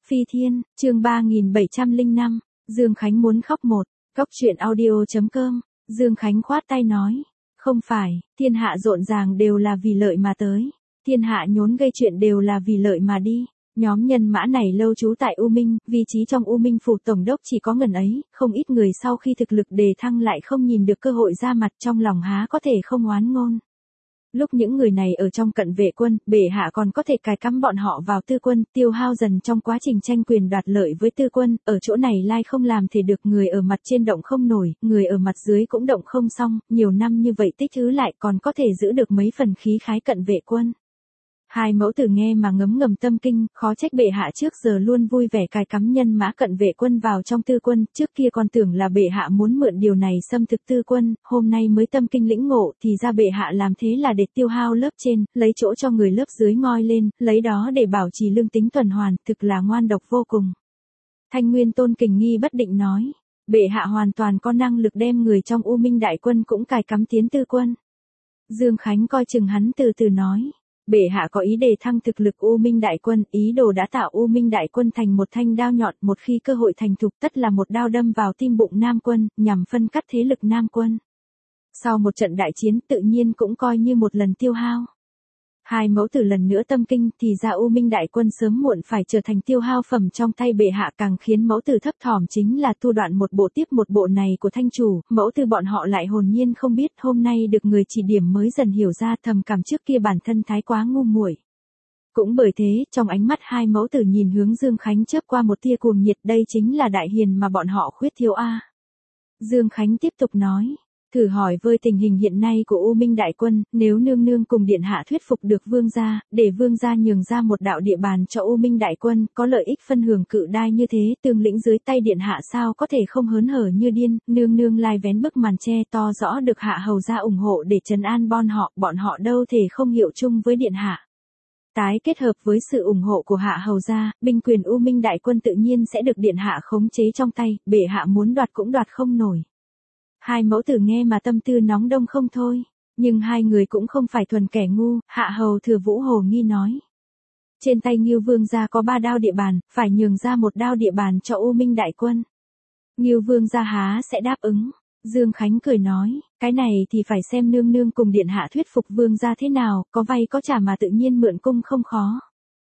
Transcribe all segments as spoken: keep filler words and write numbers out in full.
Phi Thiên, chương ba nghìn bảy trăm lẻ năm, Dương Khánh muốn khóc một, Cóc truyện audio chấm com, Dương Khánh khoát tay nói, không phải, thiên hạ rộn ràng đều là vì lợi mà tới, thiên hạ nhốn gây chuyện đều là vì lợi mà đi. Nhóm nhân mã này lâu trú tại U Minh, vị trí trong U Minh phủ tổng đốc chỉ có ngần ấy, không ít người sau khi thực lực đề thăng lại không nhìn được cơ hội ra mặt, trong lòng há có thể không oán ngôn. Lúc những người này ở trong cận vệ quân, bệ hạ còn có thể cài cắm bọn họ vào tư quân, tiêu hao dần trong quá trình tranh quyền đoạt lợi với tư quân, ở chỗ này lai không làm thể được, người ở mặt trên động không nổi, người ở mặt dưới cũng động không xong, nhiều năm như vậy tích thứ lại còn có thể giữ được mấy phần khí khái cận vệ quân. Hai mẫu tử nghe mà ngấm ngầm tâm kinh, khó trách bệ hạ trước giờ luôn vui vẻ cài cắm nhân mã cận vệ quân vào trong tư quân, trước kia còn tưởng là bệ hạ muốn mượn điều này xâm thực tư quân, hôm nay mới tâm kinh lĩnh ngộ, thì ra bệ hạ làm thế là để tiêu hao lớp trên, lấy chỗ cho người lớp dưới ngoi lên, lấy đó để bảo trì lương tính tuần hoàn, thực là ngoan độc vô cùng. Thanh Nguyên Tôn kình nghi bất định nói, bệ hạ hoàn toàn có năng lực đem người trong U Minh đại quân cũng cài cắm tiến tư quân. Dương Khánh coi chừng hắn từ từ nói. Bệ hạ có ý đề thăng thực lực U Minh đại quân, ý đồ đã tạo U Minh đại quân thành một thanh đao nhọn, một khi cơ hội thành thục tất là một đao đâm vào tim bụng Nam quân, nhằm phân cắt thế lực Nam quân. Sau một trận đại chiến tự nhiên cũng coi như một lần tiêu hao. Hai mẫu tử lần nữa tâm kinh thì ra U Minh đại quân sớm muộn phải trở thành tiêu hao phẩm trong tay bệ hạ, càng khiến mẫu tử thấp thỏm chính là tu đoạn một bộ tiếp một bộ này của thanh chủ, mẫu tử bọn họ lại hồn nhiên không biết, hôm nay được người chỉ điểm mới dần hiểu ra, thầm cảm trước kia bản thân thái quá ngu muội. Cũng bởi thế, trong ánh mắt hai mẫu tử nhìn hướng Dương Khánh chớp qua một tia cuồng nhiệt, đây chính là đại hiền mà bọn họ khuyết thiếu a. Dương Khánh tiếp tục nói. Thử hỏi với tình hình hiện nay của U Minh đại quân, nếu nương nương cùng điện hạ thuyết phục được vương gia, để vương gia nhường ra một đạo địa bàn cho U Minh đại quân, có lợi ích phân hưởng cự đai như thế, tương lĩnh dưới tay điện hạ sao có thể không hớn hở như điên, nương nương lai vén bức màn che to rõ được hạ hầu gia ủng hộ để trấn an bọn họ, bọn họ đâu thể không hiệu chung với điện hạ. Tái kết hợp với sự ủng hộ của hạ hầu gia, binh quyền U Minh đại quân tự nhiên sẽ được điện hạ khống chế trong tay, bệ hạ muốn đoạt cũng đoạt không nổi. Hai mẫu tử nghe mà tâm tư nóng đông không thôi, nhưng hai người cũng không phải thuần kẻ ngu, hạ hầu Thừa Vũ hồ nghi nói. Trên tay Ngưu Vương gia có ba đao địa bàn, phải nhường ra một đao địa bàn cho U Minh đại quân. Ngưu Vương gia há sẽ đáp ứng, Dương Khánh cười nói, cái này thì phải xem nương nương cùng điện hạ thuyết phục vương gia thế nào, có vay có trả mà tự nhiên mượn cung không khó.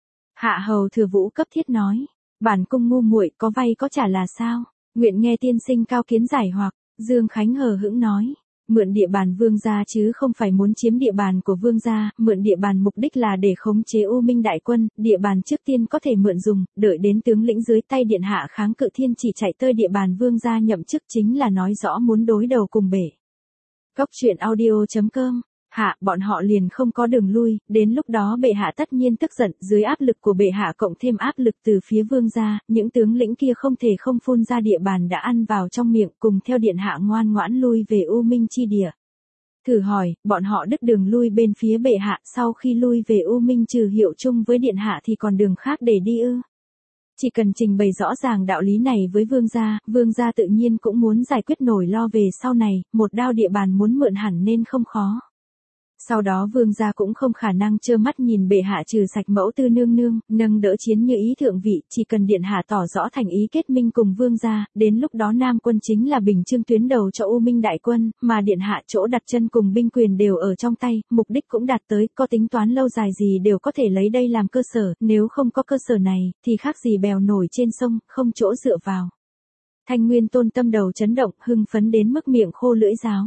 Hạ hầu Thừa Vũ cấp thiết nói, bản cung ngu muội có vay có trả là sao, nguyện nghe tiên sinh cao kiến giải hoặc. Dương Khánh hờ hững nói, mượn địa bàn vương gia chứ không phải muốn chiếm địa bàn của vương gia, mượn địa bàn mục đích là để khống chế U Minh đại quân, địa bàn trước tiên có thể mượn dùng, đợi đến tướng lĩnh dưới tay điện hạ kháng cự thiên chỉ chạy tới địa bàn vương gia nhậm chức chính là nói rõ muốn đối đầu cùng bể. Cóc truyện audio chấm com. Hạ, bọn họ liền không có đường lui, đến lúc đó bệ hạ tất nhiên tức giận, dưới áp lực của bệ hạ cộng thêm áp lực từ phía vương gia, những tướng lĩnh kia không thể không phun ra địa bàn đã ăn vào trong miệng, cùng theo điện hạ ngoan ngoãn lui về U Minh chi địa. Thử hỏi, bọn họ đứt đường lui bên phía bệ hạ, sau khi lui về U Minh trừ hiệu chung với điện hạ thì còn đường khác để đi ư? Chỉ cần trình bày rõ ràng đạo lý này với vương gia, vương gia tự nhiên cũng muốn giải quyết nổi lo về sau này, một đao địa bàn muốn mượn hẳn nên không khó. Sau đó vương gia cũng không khả năng trơ mắt nhìn bệ hạ trừ sạch mẫu tư nương nương, nâng đỡ chiến như ý thượng vị, chỉ cần điện hạ tỏ rõ thành ý kết minh cùng vương gia, đến lúc đó Nam quân chính là bình chương tuyến đầu cho U Minh đại quân, mà điện hạ chỗ đặt chân cùng binh quyền đều ở trong tay, mục đích cũng đạt tới, có tính toán lâu dài gì đều có thể lấy đây làm cơ sở, nếu không có cơ sở này, thì khác gì bèo nổi trên sông, không chỗ dựa vào. Thanh Nguyên Tôn tâm đầu chấn động, hưng phấn đến mức miệng khô lưỡi giáo.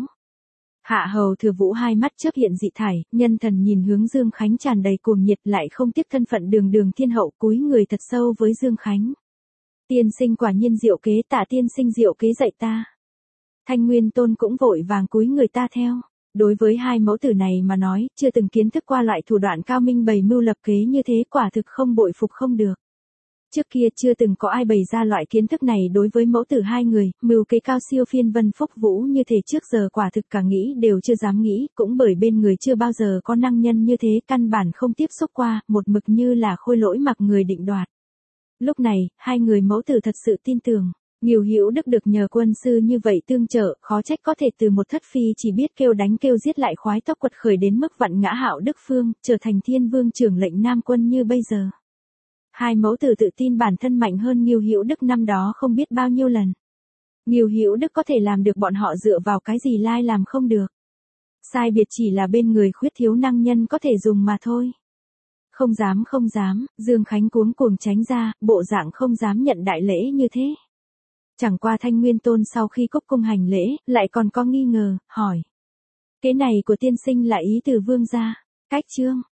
Hạ hầu Thừa Vũ hai mắt chớp hiện dị thải, nhân thần nhìn hướng Dương Khánh tràn đầy cuồng nhiệt, lại không tiếp thân phận đường đường thiên hậu, cúi người thật sâu với Dương Khánh. Tiên sinh quả nhiên diệu kế, tạ tiên sinh diệu kế dạy ta. Thanh Nguyên Tôn cũng vội vàng cúi người ta theo. Đối với hai mẫu tử này mà nói, chưa từng kiến thức qua loại thủ đoạn cao minh bày mưu lập kế như thế, quả thực không bội phục không được. Trước kia chưa từng có ai bày ra loại kiến thức này đối với mẫu tử hai người, mưu kế cao siêu phiên vân phúc vũ như thế trước giờ quả thực cả nghĩ đều chưa dám nghĩ, cũng bởi bên người chưa bao giờ có năng nhân như thế, căn bản không tiếp xúc qua, một mực như là khôi lỗi mặc người định đoạt. Lúc này, hai người mẫu tử thật sự tin tưởng, Ngưu Hữu Đức được nhờ quân sư như vậy tương trợ, khó trách có thể từ một thất phi chỉ biết kêu đánh kêu giết lại khoái tốc quật khởi đến mức vặn ngã Hạo Đức Phương, trở thành thiên vương trưởng lệnh Nam quân như bây giờ. Hai mẫu tử tự tin bản thân mạnh hơn Ngưu Hữu Đức năm đó không biết bao nhiêu lần. Ngưu Hữu Đức có thể làm được bọn họ dựa vào cái gì Lai làm không được. Sai biệt chỉ là bên người khuyết thiếu năng nhân có thể dùng mà thôi. Không dám không dám, Dương Khánh cuống cuồng tránh ra, bộ dạng không dám nhận đại lễ như thế. Chẳng qua Thanh Nguyên Tôn sau khi cúc cung hành lễ, lại còn có nghi ngờ, hỏi. Cái này của tiên sinh là ý từ vương gia, cách trương.